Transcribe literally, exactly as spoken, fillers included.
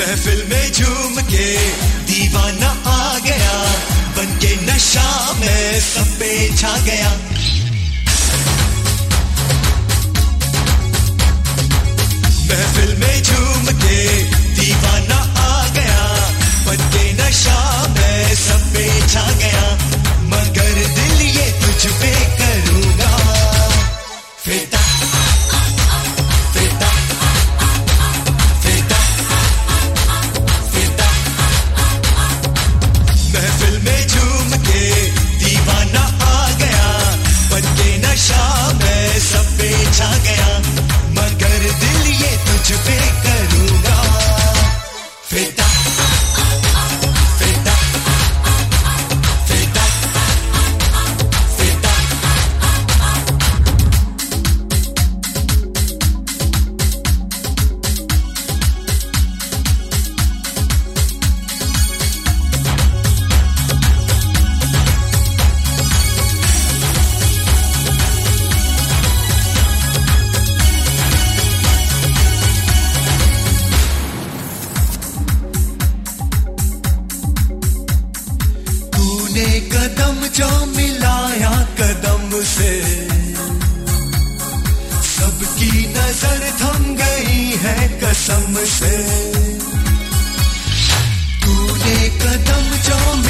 महफिल में झूम के दीवाना आ गया, बन के नशा में सब पे छा गया। महफिल में झूम के दीवाना आ गया, बन के नशा में सब पे छा गया। मगर दिल ये तुझ पे करूंगा फिदा, फिदा, फिदा, फिदा। महफिल में झूम के दीवाना आ गया, बन के नशा में सब पे छा गया। मगर दिल ये तुझ पे करूंगा फिदा, फिदा, फिदा, फिदा। कदम जो मिलाया कदम से, सबकी नजर थम गई है कसम से। तूने कदम जो